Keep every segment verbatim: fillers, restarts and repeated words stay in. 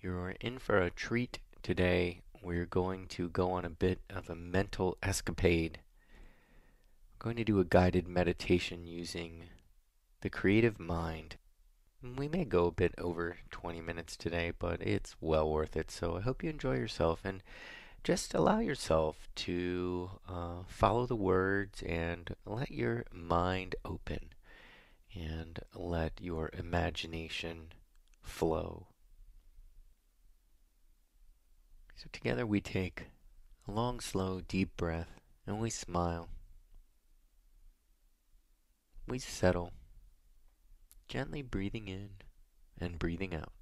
You're in for a treat today. We're going to go on a bit of a mental escapade. We're going to do a guided meditation using the creative mind. We may go a bit over twenty minutes today, but it's well worth it. So I hope you enjoy yourself and just allow yourself to uh, follow the words and let your mind open and let your imagination flow. So together we take a long, slow, deep breath and we smile. We settle, gently breathing in and breathing out.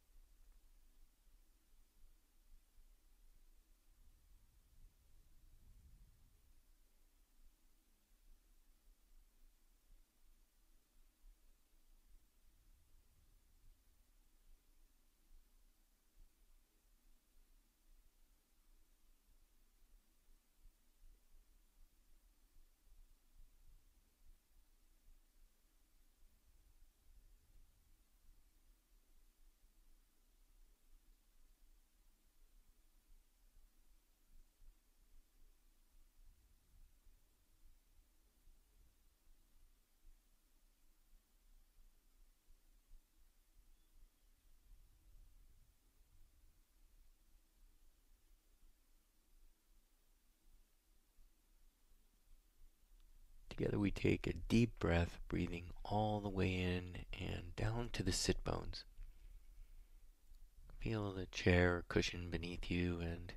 Together we take a deep breath, breathing all the way in and down to the sit bones. Feel the chair or cushion beneath you and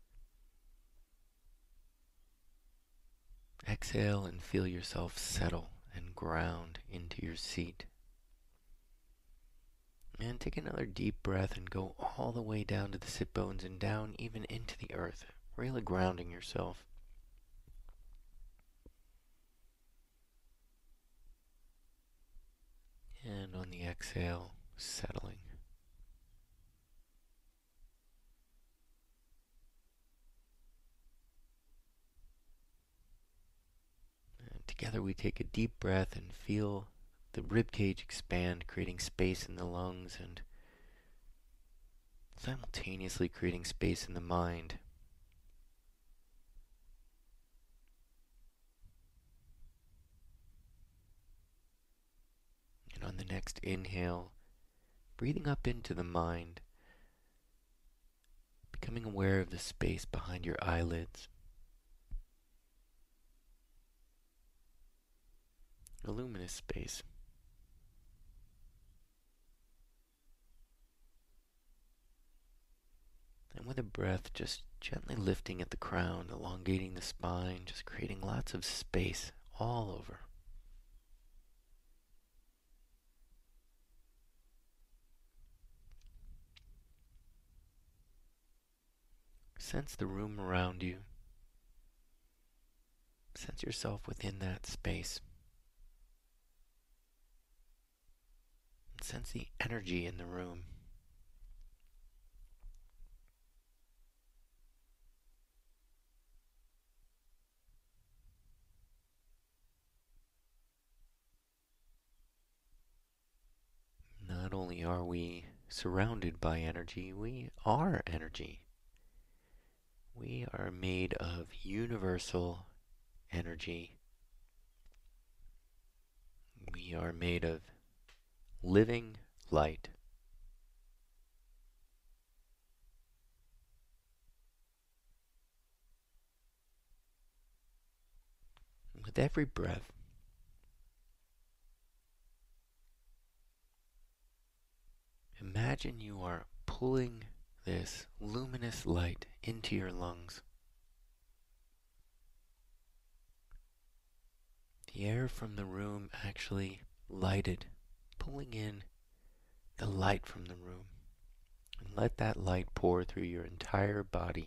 exhale and feel yourself settle and ground into your seat. And take another deep breath and go all the way down to the sit bones and down even into the earth, really grounding yourself. And on the exhale, settling. And together we take a deep breath and feel the rib cage expand, creating space in the lungs and simultaneously creating space in the mind. And on the next inhale, breathing up into the mind, becoming aware of the space behind your eyelids. A luminous space. And with a breath, just gently lifting at the crown, elongating the spine, just creating lots of space all over. Sense the room around you. Sense yourself within that space. And sense the energy in the room. Not only are we surrounded by energy, we are energy. We are made of universal energy. We are made of living light. With every breath, imagine you are pulling this luminous light into your lungs. The air from the room actually lighted, pulling in the light from the room. And let that light pour through your entire body.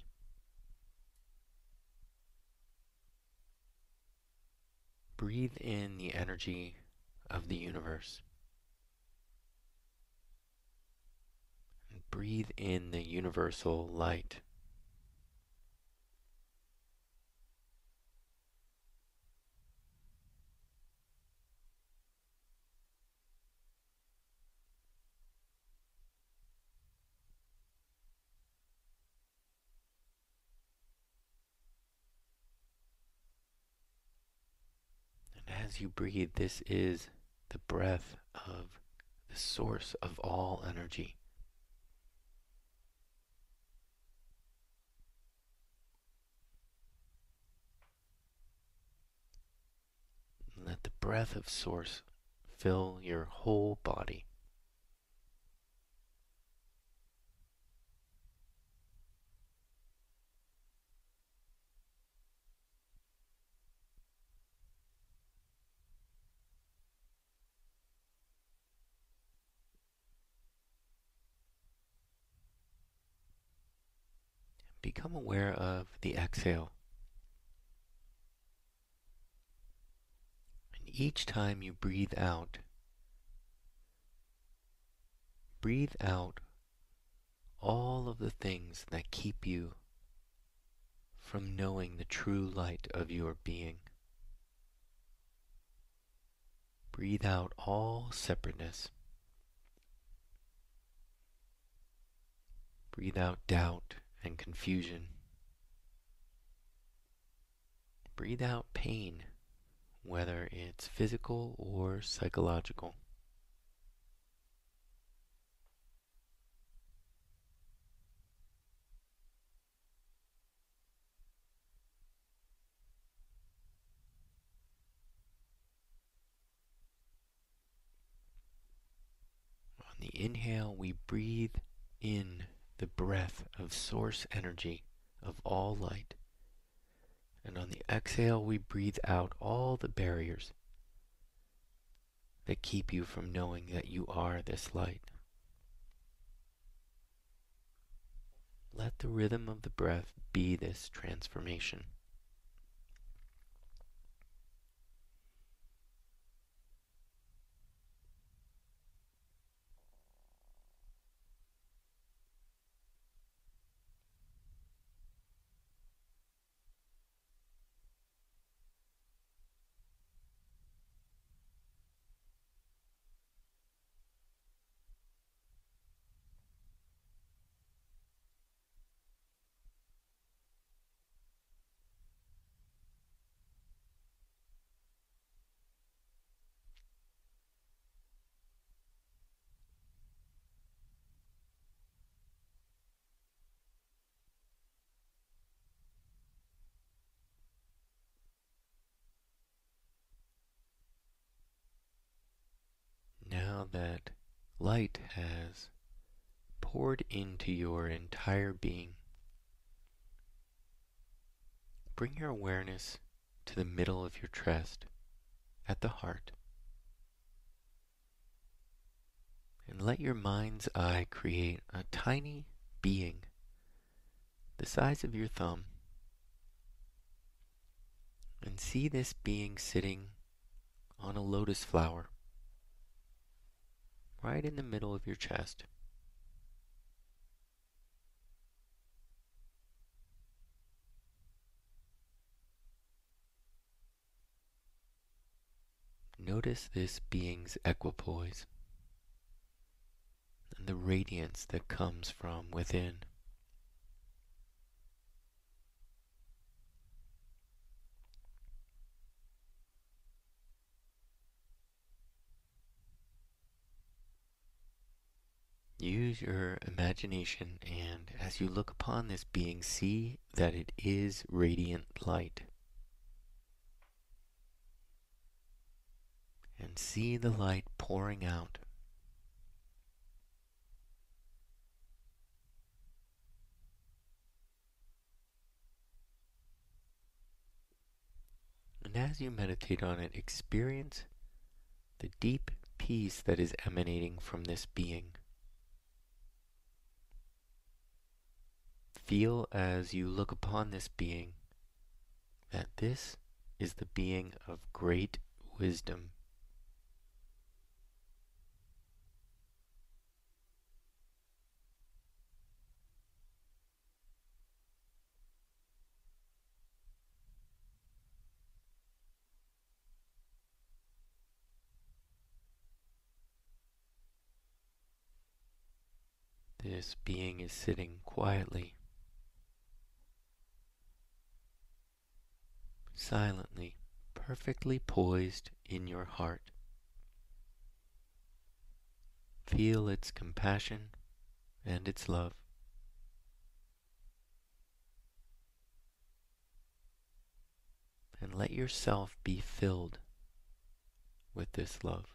Breathe in the energy of the universe. And breathe in the universal light. as you breathe, this is the breath of the source of all energy. Let the breath of source fill your whole body. Become aware of the exhale. And each time you breathe out, breathe out all of the things that keep you from knowing the true light of your being. Breathe out all separateness. Breathe out doubt and confusion. Breathe out pain, whether it's physical or psychological. On the inhale, we breathe in the breath of source energy of all light. And on the exhale, we breathe out all the barriers that keep you from knowing that you are this light. Let the rhythm of the breath be this transformation. Now that light has poured into your entire being, bring your awareness to the middle of your chest, at the heart, and let your mind's eye create a tiny being the size of your thumb, and see this being sitting on a lotus flower right in the middle of your chest. Notice this being's equipoise and the radiance that comes from within. Use your imagination, and as you look upon this being, see that it is radiant light. And see the light pouring out. And as you meditate on it, experience the deep peace that is emanating from this being. Feel as you look upon this being that this is the being of great wisdom. This being is sitting quietly, silently, perfectly poised in your heart. Feel its compassion and its love. And let yourself be filled with this love.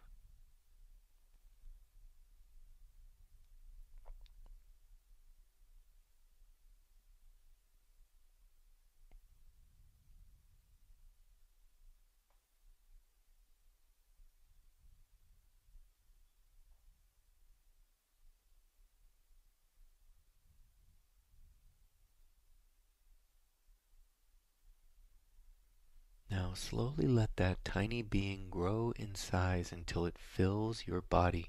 Now slowly let that tiny being grow in size until it fills your body.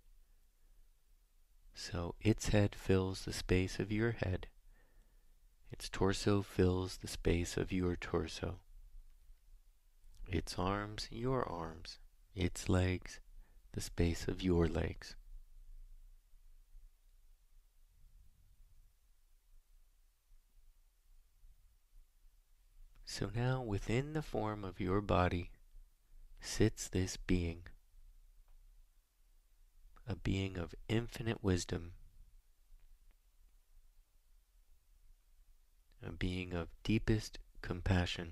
So its head fills the space of your head. Its torso fills the space of your torso. Its arms, your arms. Its legs, the space of your legs. So now within the form of your body sits this being, a being of infinite wisdom, a being of deepest compassion,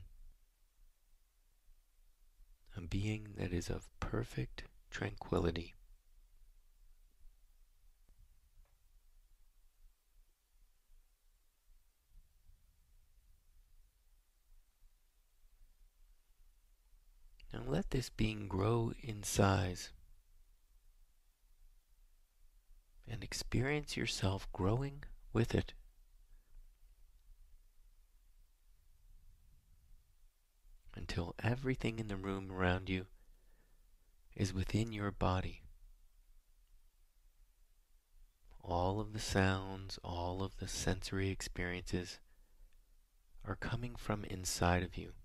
a being that is of perfect tranquility. Now let this being grow in size and experience yourself growing with it. Until everything in the room around you is within your body. All of the sounds, all of the sensory experiences are coming from inside of you.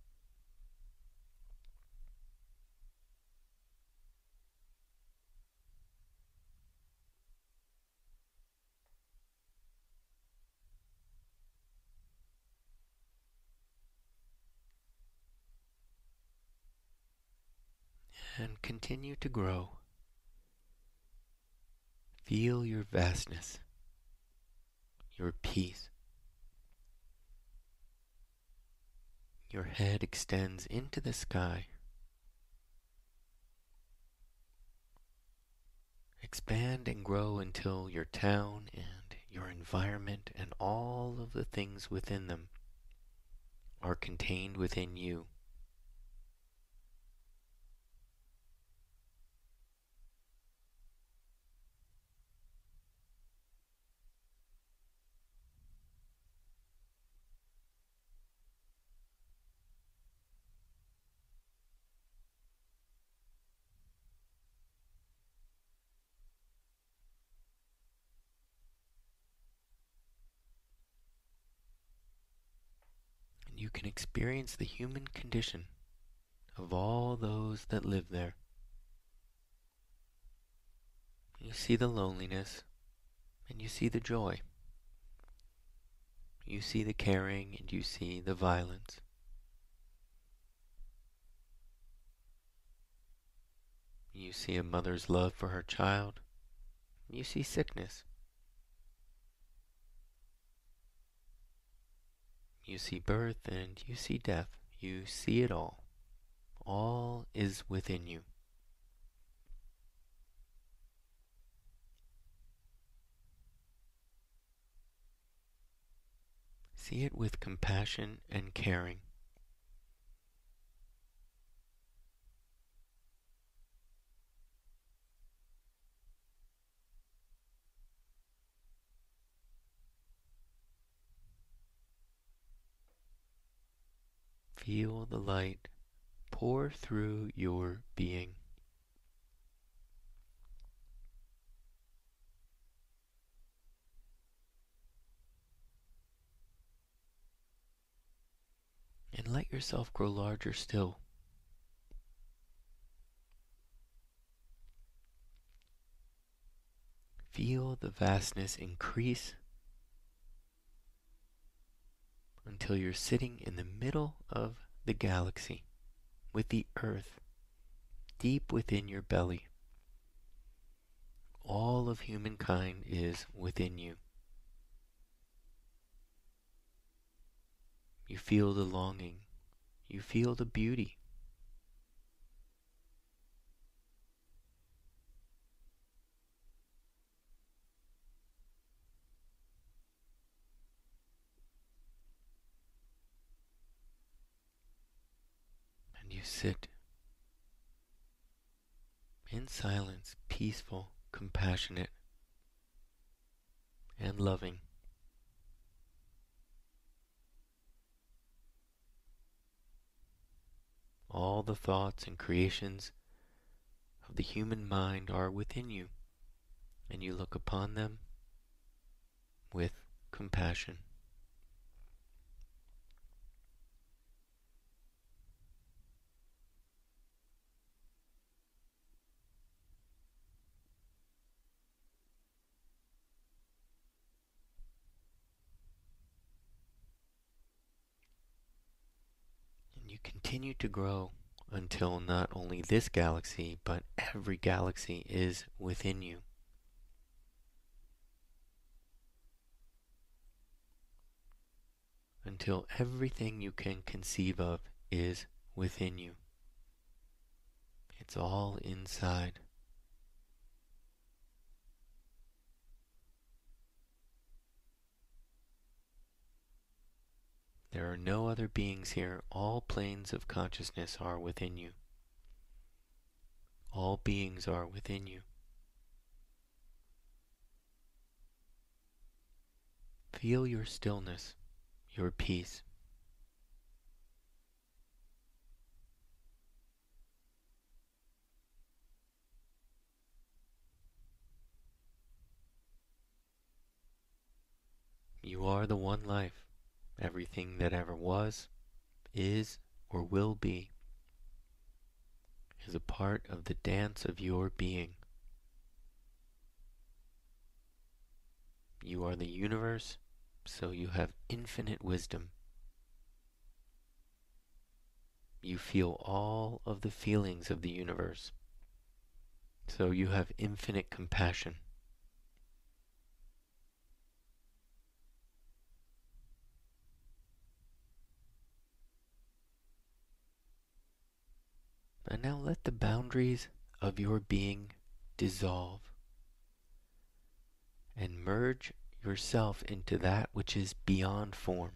And continue to grow. Feel your vastness, your peace. Your head extends into the sky. Expand and grow until your town and your environment and all of the things within them are contained within you. And you can experience the human condition of all those that live there. You see the loneliness, and you see the joy. You see the caring, and you see the violence. You see a mother's love for her child. You see sickness. You see birth, and you see death. You see it all. All is within you. See it with compassion and caring. Feel the light pour through your being. And let yourself grow larger still. Feel the vastness increase until you're sitting in the middle of the galaxy. with the earth deep within your belly. All of humankind is within you. You feel the longing. You feel the beauty. And you sit in silence, peaceful, compassionate, and loving. All the thoughts and creations of the human mind are within you, and you look upon them with compassion. And you continue to grow until not only this galaxy, but every galaxy is within you. Until everything you can conceive of is within you. It's all inside. There are no other beings here. All planes of consciousness are within you. All beings are within you. Feel your stillness, your peace. You are the one life. Everything that ever was, is, or will be is a part of the dance of your being. You are the universe, so you have infinite wisdom. You feel all of the feelings of the universe, so you have infinite compassion. And now let the boundaries of your being dissolve and merge yourself into that which is beyond form.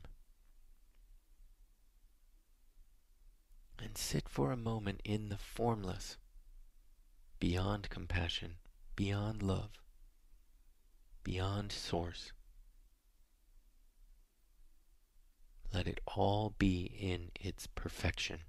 And sit for a moment in the formless, beyond compassion, beyond love, beyond source. Let it all be in its perfection.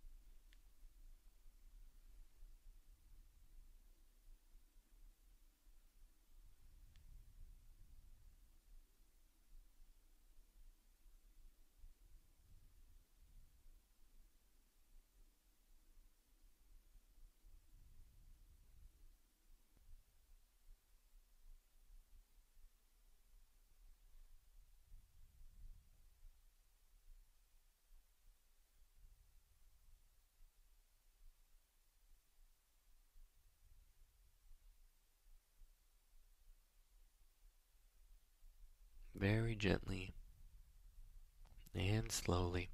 Very gently and slowly,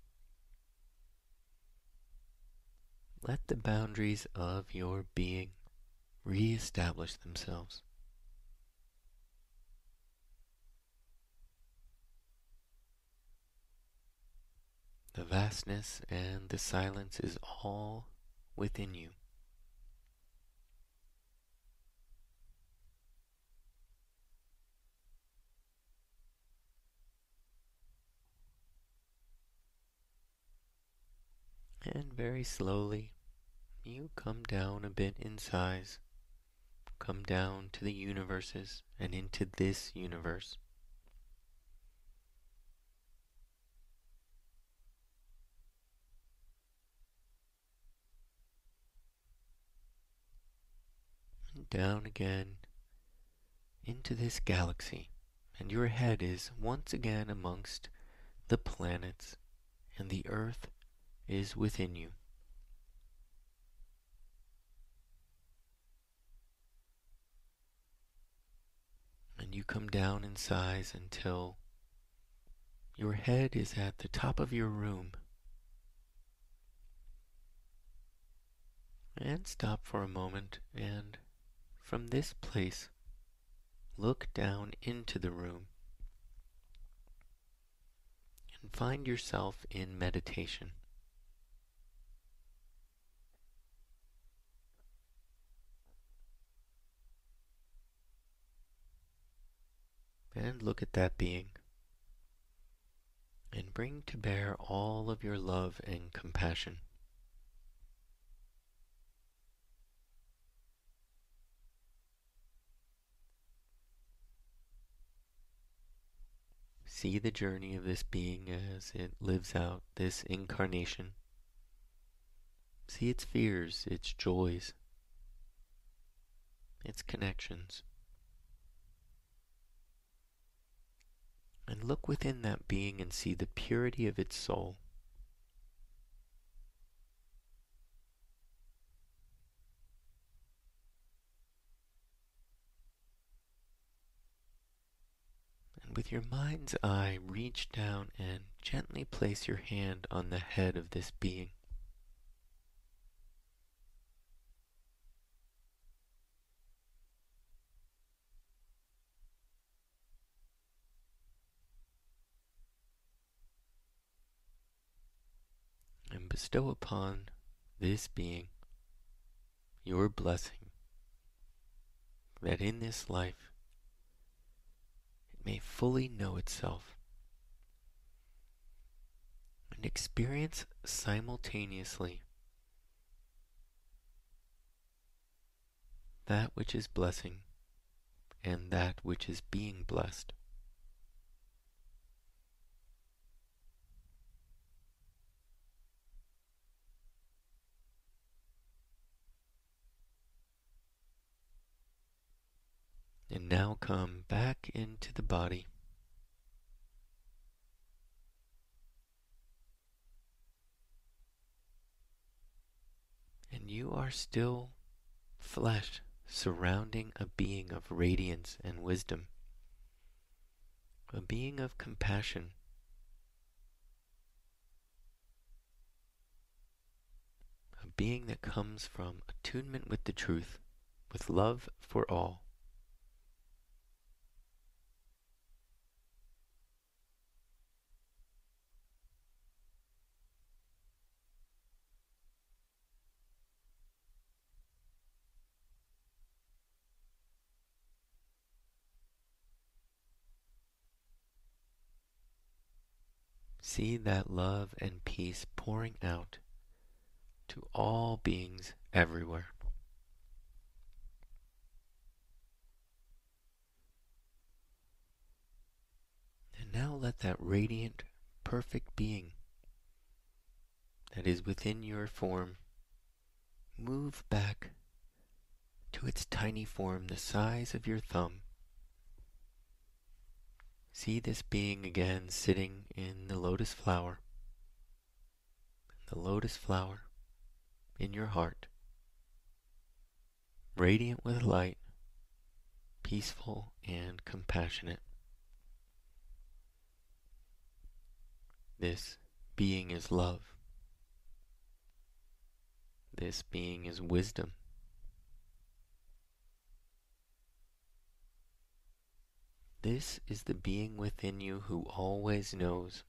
let the boundaries of your being re-establish themselves. The vastness and the silence is all within you. And very slowly, you come down a bit in size, come down to the universes and into this universe. And down again into this galaxy, and your head is once again amongst the planets, and the earth is within you. And you come down in size until your head is at the top of your room. And stop for a moment, and from this place, look down into the room and find yourself in meditation. And look at that being, and bring to bear all of your love and compassion. See the journey of this being as it lives out this incarnation. See its fears, its joys, its connections. And look within that being and see the purity of its soul. And with your mind's eye, reach down and gently place your hand on the head of this being. And bestow upon this being your blessing that in this life it may fully know itself and experience simultaneously that which is blessing and that which is being blessed. And now come back into the body. And you are still flesh surrounding a being of radiance and wisdom, a being of compassion, a being that comes from attunement with the truth, with love for all. See that love and peace pouring out to all beings everywhere. And now let that radiant, perfect being that is within your form move back to its tiny form the size of your thumb. See this being again sitting in the lotus flower, the lotus flower in your heart, radiant with light, peaceful and compassionate. This being is love. This being is wisdom. This is the being within you who always knows.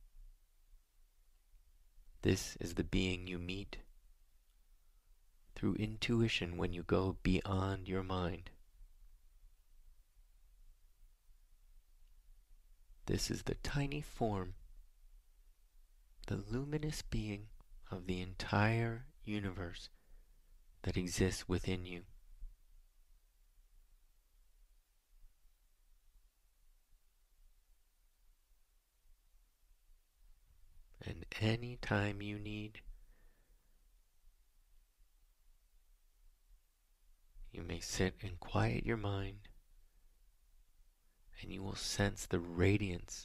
This is the being you meet through intuition when you go beyond your mind. This is the tiny form, the luminous being of the entire universe that exists within you. And any time you need, you may sit and quiet your mind, and you will sense the radiance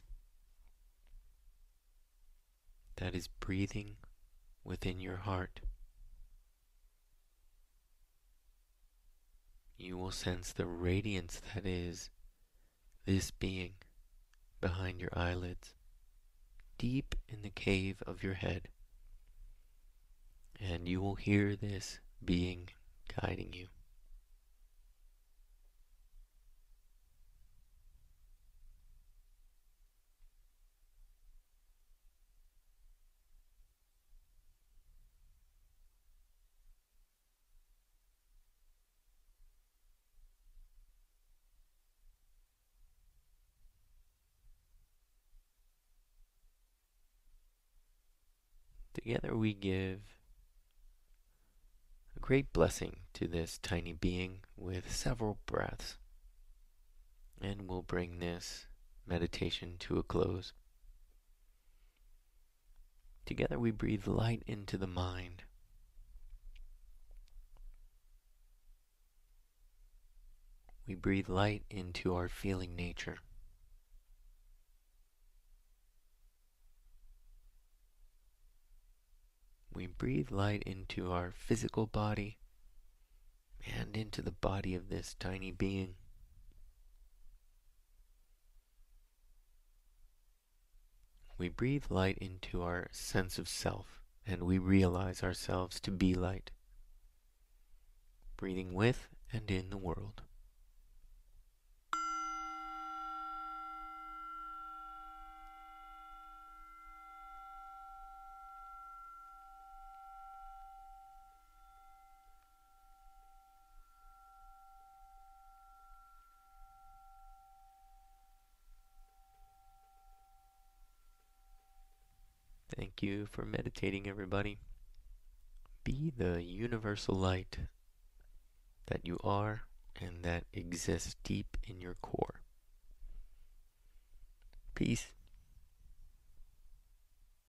that is breathing within your heart. You will sense the radiance that is this being behind your eyelids, deep in the cave of your head, and you will hear this being guiding you. Together we give a great blessing to this tiny being with several breaths, and we'll bring this meditation to a close. Together we breathe light into the mind. We breathe light into our feeling nature. We breathe light into our physical body and into the body of this tiny being. We breathe light into our sense of self, and we realize ourselves to be light, breathing with and in the world. Thank you for meditating, everybody. Be the universal light that you are and that exists deep in your core. Peace.